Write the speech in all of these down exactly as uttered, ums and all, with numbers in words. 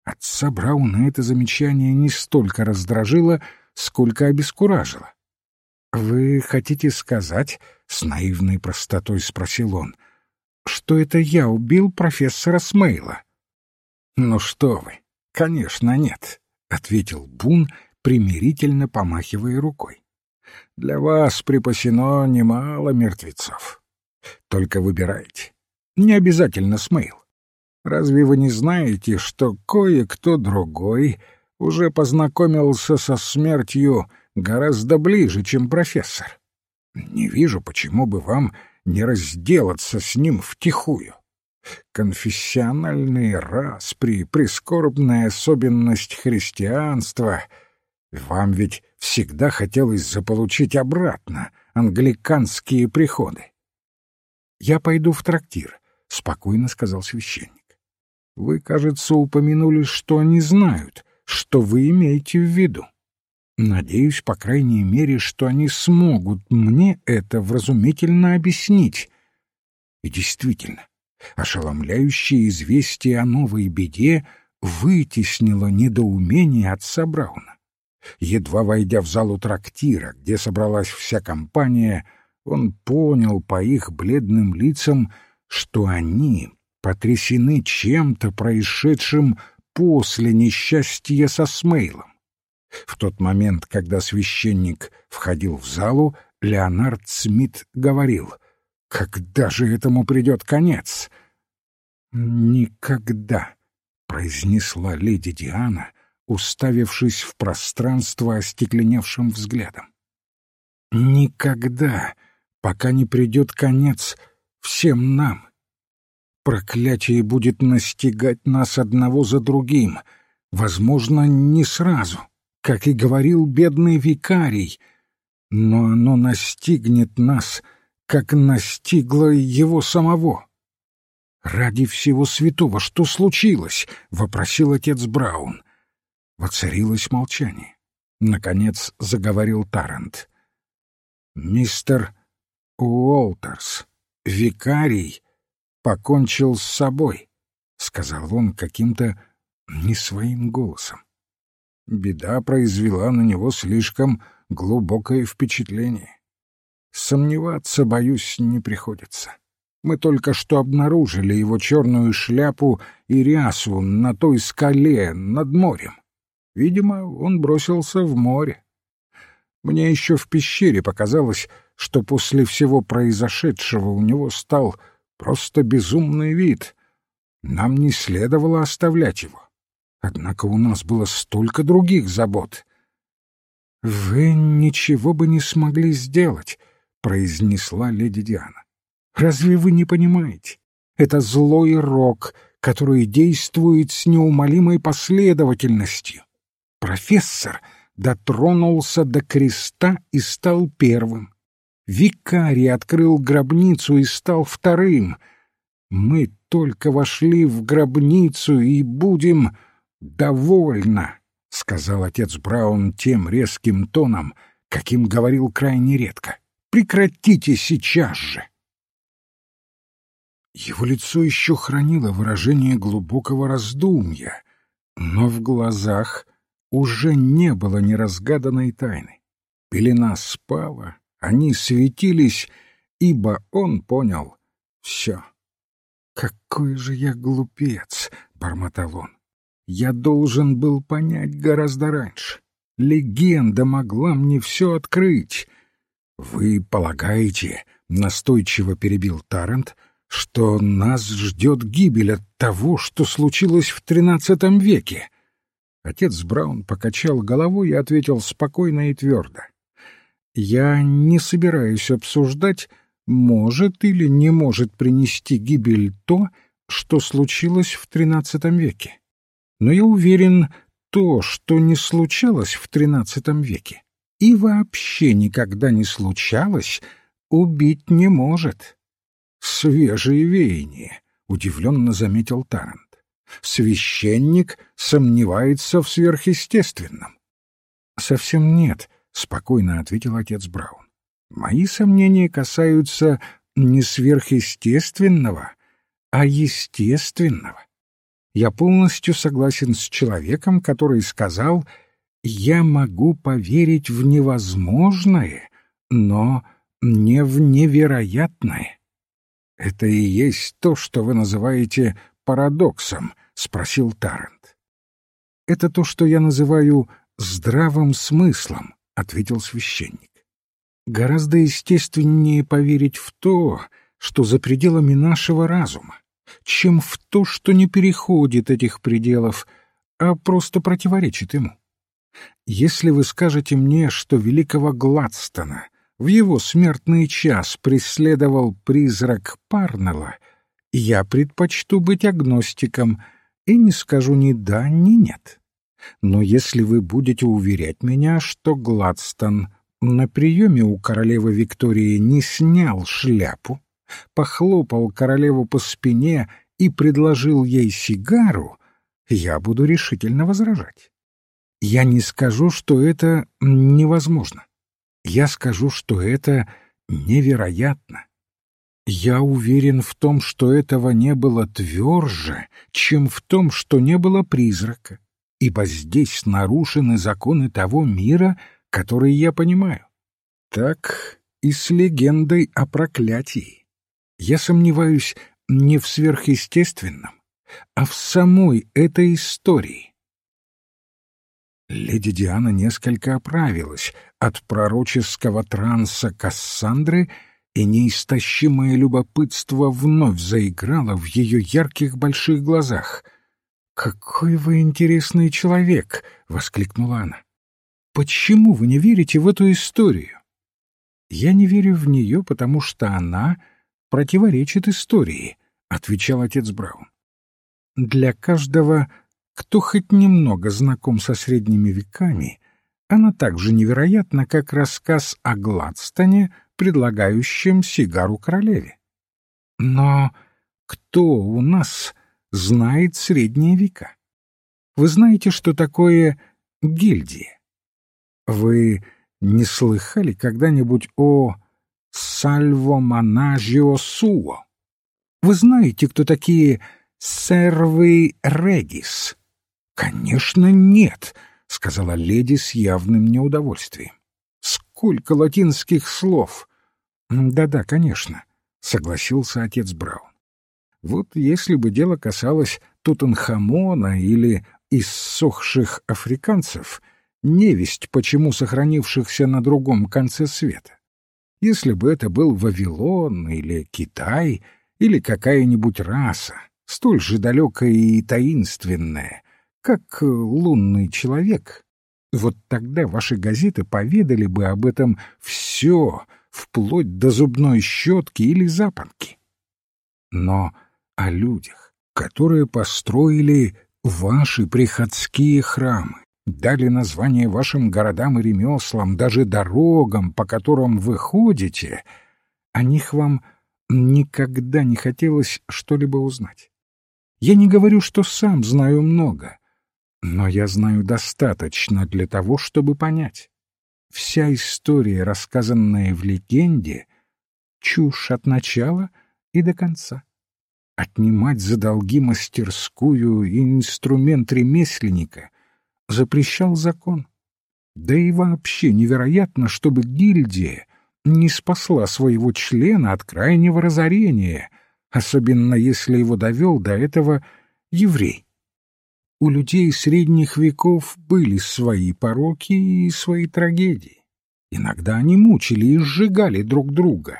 Отца Брауна это замечание не столько раздражило, сколько обескуражило. «Вы хотите сказать, — с наивной простотой спросил он, — что это я убил профессора Смейла?» «Ну что вы, конечно, нет», — ответил Бун, примирительно помахивая рукой. «Для вас припасено немало мертвецов. Только выбирайте. Не обязательно Смейл. Разве вы не знаете, что кое-кто другой уже познакомился со смертью гораздо ближе, чем профессор? Не вижу, почему бы вам не разделаться с ним втихую. Конфессиональные распри, прискорбная особенность христианства. Вам ведь всегда хотелось заполучить обратно англиканские приходы». «Я пойду в трактир», — спокойно сказал священник. «Вы, кажется, упомянули, что они знают, что вы имеете в виду. Надеюсь, по крайней мере, что они смогут мне это вразумительно объяснить». И действительно, ошеломляющее известие о новой беде вытеснило недоумение отца Брауна. Едва войдя в залу трактира, где собралась вся компания, он понял по их бледным лицам, что они потрясены чем-то, происшедшим после несчастья со Смейлом. В тот момент, когда священник входил в залу, Леонард Смит говорил: «Когда же этому придет конец?» «Никогда», — произнесла леди Диана, уставившись в пространство остекленевшим взглядом. «Никогда, пока не придет конец всем нам. Проклятие будет настигать нас одного за другим, возможно, не сразу, как и говорил бедный викарий, но оно настигнет нас, как настигло его самого». «Ради всего святого, что случилось?» — вопросил отец Браун. Воцарилось молчание. Наконец заговорил Таррант. «Мистер Уолтерс, викарий, покончил с собой», — сказал он каким-то не своим голосом. Беда произвела на него слишком глубокое впечатление. Сомневаться, боюсь, не приходится. Мы только что обнаружили его черную шляпу и рясу на той скале над морем. Видимо, он бросился в море. Мне еще в пещере показалось, что после всего произошедшего у него стал просто безумный вид. Нам не следовало оставлять его. Однако у нас было столько других забот. «Вы ничего бы не смогли сделать», — произнесла леди Диана. «Разве вы не понимаете? Это злой рок, который действует с неумолимой последовательностью. Профессор дотронулся до креста и стал первым. Викарий открыл гробницу и стал вторым. Мы только вошли в гробницу и будем... «Довольно», — сказал отец Браун тем резким тоном, каким говорил крайне редко. «Прекратите сейчас же». Его лицо еще хранило выражение глубокого раздумья, но в глазах уже не было неразгаданной тайны. Пелена спала, они светились, ибо он понял все. «Какой же я глупец!» — бормотал он. «Я должен был понять гораздо раньше. Легенда могла мне все открыть». «Вы полагаете, — настойчиво перебил Таррант, — что нас ждет гибель от того, что случилось в тринадцатом веке?» Отец Браун покачал головой и ответил спокойно и твердо: «Я не собираюсь обсуждать, может или не может принести гибель то, что случилось в тринадцатом веке. Но я уверен, то, что не случалось в тринадцатом веке и вообще никогда не случалось, убить не может». «Свежие веяния», — удивленно заметил Таррант. «Священник сомневается в сверхъестественном». «Совсем нет», — спокойно ответил отец Браун. «Мои сомнения касаются не сверхъестественного, а естественного. Я полностью согласен с человеком, который сказал: «Я могу поверить в невозможное, но не в невероятное». «Это и есть то, что вы называете парадоксом?» — спросил Таррант. «Это то, что я называю здравым смыслом», — ответил священник. «Гораздо естественнее поверить в то, что за пределами нашего разума, чем в то, что не переходит этих пределов, а просто противоречит ему. Если вы скажете мне, что великого Гладстона в его смертный час преследовал призрак Парнелла, я предпочту быть агностиком и не скажу ни да, ни нет. Но если вы будете уверять меня, что Гладстон на приеме у королевы Виктории не снял шляпу, похлопал королеву по спине и предложил ей сигару, я буду решительно возражать. Я не скажу, что это невозможно. Я скажу, что это невероятно. Я уверен в том, что этого не было тверже, чем в том, что не было призрака, ибо здесь нарушены законы того мира, который я понимаю. Так и с легендой о проклятии. Я сомневаюсь не в сверхъестественном, а в самой этой истории. Леди Диана несколько оправилась от пророческого транса Кассандры, и неистощимое любопытство вновь заиграло в ее ярких больших глазах. «Какой вы интересный человек!» — воскликнула она. «Почему вы не верите в эту историю?» «Я не верю в нее, потому что она противоречит истории», — отвечал отец Браун. «Для каждого, кто хоть немного знаком со средними веками, она так же невероятна, как рассказ о Гладстоне, предлагающем сигару королеве. Но кто у нас знает средние века? Вы знаете, что такое гильдия? Вы не слыхали когда-нибудь о Сальво Манажио Суо? Вы знаете, кто такие сервы регис? Конечно, нет, — сказала леди с явным неудовольствием. Сколько латинских слов! Да-да, конечно, — согласился отец Браун. Вот если бы дело касалось Тутанхамона или иссохших африканцев, невесть почему сохранившихся на другом конце света. Если бы это был Вавилон или Китай или какая-нибудь раса, столь же далекая и таинственная, как лунный человек, вот тогда ваши газеты поведали бы об этом все, вплоть до зубной щетки или запонки. Но о людях, которые построили ваши приходские храмы, дали название вашим городам и ремеслам, даже дорогам, по которым вы ходите, о них вам никогда не хотелось что-либо узнать. Я не говорю, что сам знаю много, но я знаю достаточно для того, чтобы понять. Вся история, рассказанная в легенде, чушь от начала и до конца. Отнимать за долги мастерскую и инструмент ремесленника запрещал закон. Да и вообще невероятно, чтобы гильдия не спасла своего члена от крайнего разорения, особенно если его довел до этого еврей. У людей средних веков были свои пороки и свои трагедии. Иногда они мучили и сжигали друг друга.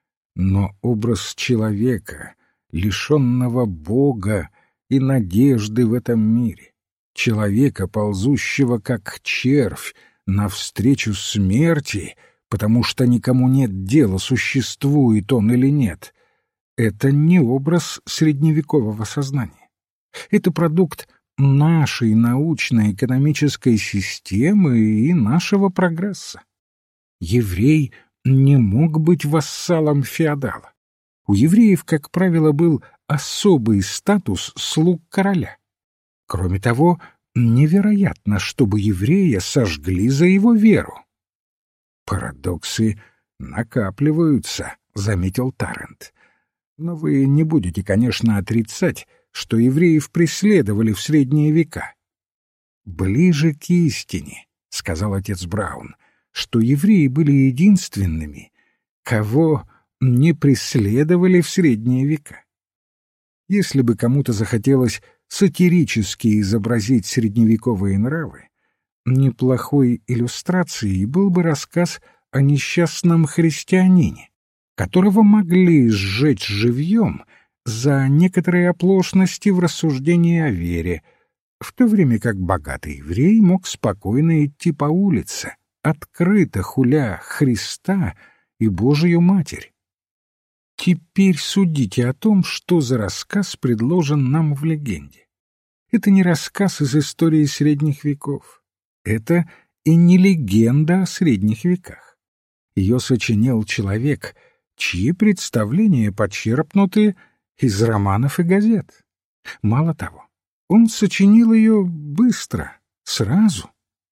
Но образ человека, лишенного Бога и надежды в этом мире, человека, ползущего как червь навстречу смерти, потому что никому нет дела, существует он или нет, это не образ средневекового сознания. Это продукт нашей научно-экономической системы и нашего прогресса. Еврей не мог быть вассалом феодала. У евреев, как правило, был особый статус слуг короля. Кроме того, невероятно, чтобы еврея сожгли за его веру. «Парадоксы накапливаются», — заметил Таррант. «Но вы не будете, конечно, отрицать, что евреев преследовали в средние века. «Ближе к истине», — сказал отец Браун, — что евреи были единственными, кого не преследовали в средние века. Если бы кому-то захотелось сатирически изобразить средневековые нравы, неплохой иллюстрацией был бы рассказ о несчастном христианине, которого могли сжечь живьем за некоторые оплошности в рассуждении о вере, в то время как богатый еврей мог спокойно идти по улице, открыто хуля Христа и Божию Матерь. Теперь судите о том, что за рассказ предложен нам в легенде. Это не рассказ из истории средних веков. Это и не легенда о средних веках. Ее сочинил человек, чьи представления почерпнуты из романов и газет. Мало того, он сочинил ее быстро, сразу.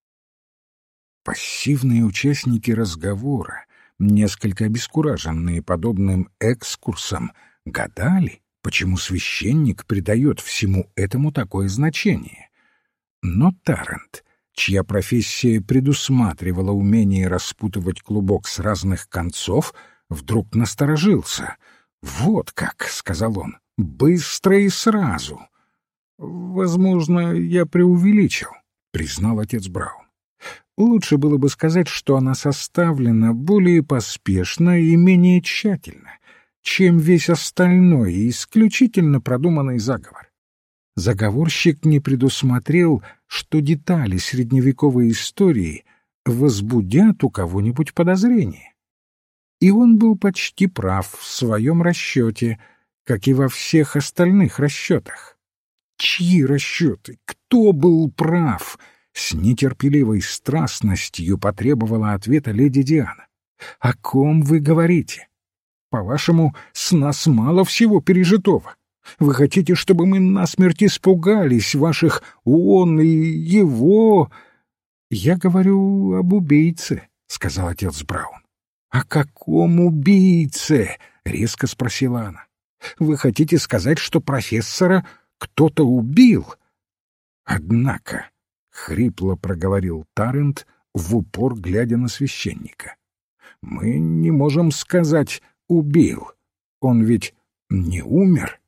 Пассивные участники разговора, несколько обескураженные подобным экскурсом, гадали, почему священник придает всему этому такое значение. Но Таррант, чья профессия предусматривала умение распутывать клубок с разных концов, вдруг насторожился. «Вот как», — сказал он, — «быстро и сразу». «Возможно, я преувеличил», — признал отец Браун. «Лучше было бы сказать, что она составлена более поспешно и менее тщательно, чем весь остальной исключительно продуманный заговор. Заговорщик не предусмотрел, что детали средневековой истории возбудят у кого-нибудь подозрение. И он был почти прав в своем расчете, как и во всех остальных расчетах. Чьи расчеты? Кто был прав? С нетерпеливой страстностью потребовала ответа леди Диана. О ком вы говорите? По-вашему, с нас мало всего пережитого. Вы хотите, чтобы мы насмерть испугались ваших «он» и «его»? Я говорю об убийце, — сказал отец Браун. «О каком убийце?» — резко спросила она. «Вы хотите сказать, что профессора кто-то убил?» «Однако», — хрипло проговорил Таррант, в упор глядя на священника, — «мы не можем сказать «убил». Он ведь не умер».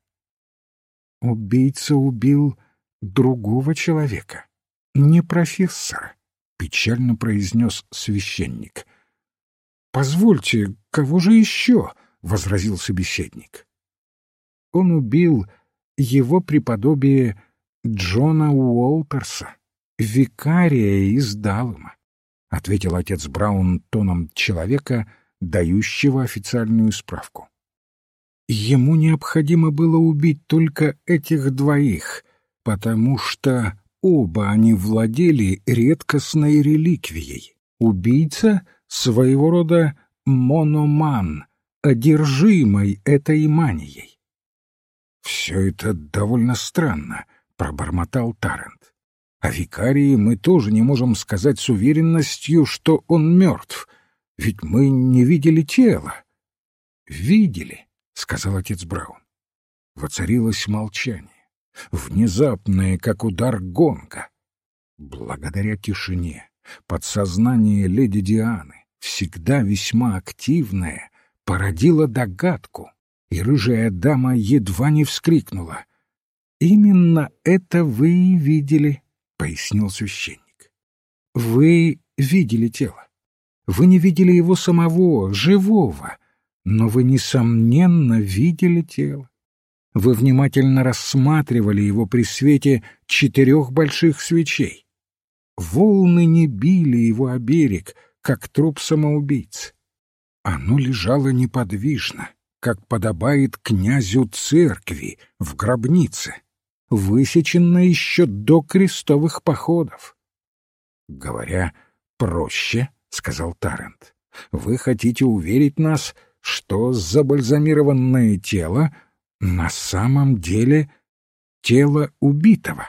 «Убийца убил другого человека, не профессора», — печально произнес священник. «Позвольте, кого же еще?» — возразил собеседник. «Он убил его преподобие Джона Уолтерса, викария из Даллама», — ответил отец Браун тоном человека, дающего официальную справку. «Ему необходимо было убить только этих двоих, потому что оба они владели редкостной реликвией. Убийца — своего рода мономан, одержимый этой манией». «Все это довольно странно», — пробормотал Таррант. «О викарии мы тоже не можем сказать с уверенностью, что он мертв, ведь мы не видели тела». «Видели», — сказал отец Браун. Воцарилось молчание, внезапное, как удар гонга. Благодаря тишине подсознание леди Дианы, всегда весьма активное, породило догадку, и рыжая дама едва не вскрикнула. «Именно это вы и видели», — пояснил священник. «Вы видели тело. Вы не видели его самого, живого, но вы, несомненно, видели тело. Вы внимательно рассматривали его при свете четырех больших свечей. Волны не били его о берег, как труп самоубийцы. Оно лежало неподвижно, как подобает князю церкви в гробнице, высечено еще до крестовых походов». «Говоря проще, — сказал Таррант, — вы хотите уверить нас, что забальзамированное тело на самом деле тело убитого?»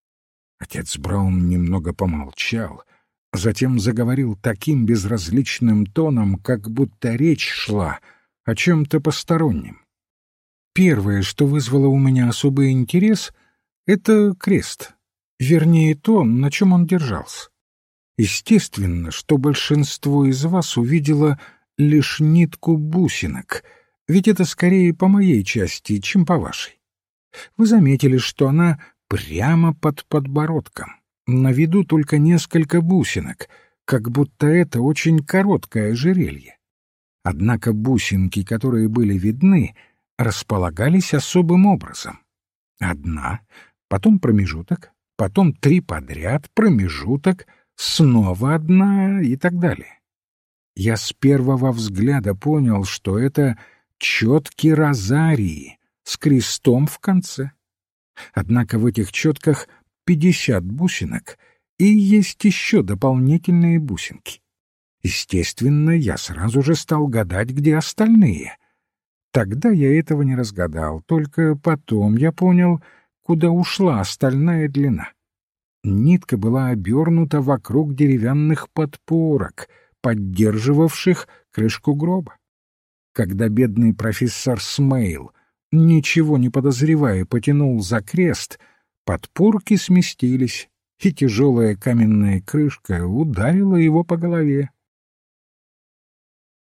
Отец Браун немного помолчал, затем заговорил таким безразличным тоном, как будто речь шла о чем-то постороннем. Первое, что вызвало у меня особый интерес, — это крест, вернее, то, на чем он держался. Естественно, что большинство из вас увидело лишь нитку бусинок, ведь это скорее по моей части, чем по вашей. Вы заметили, что она прямо под подбородком, на виду только несколько бусинок, как будто это очень короткое ожерелье. Однако бусинки, которые были видны, располагались особым образом. Одна, потом промежуток, потом три подряд, промежуток, снова одна и так далее. Я с первого взгляда понял, что это четки розарии с крестом в конце. Однако в этих четках пятьдесят бусинок, и есть еще дополнительные бусинки. Естественно, я сразу же стал гадать, где остальные. Тогда я этого не разгадал, только потом я понял, куда ушла остальная длина. Нитка была обернута вокруг деревянных подпорок, поддерживавших крышку гроба. Когда бедный профессор Смейл, ничего не подозревая, потянул за крест, подпорки сместились, и тяжелая каменная крышка ударила его по голове.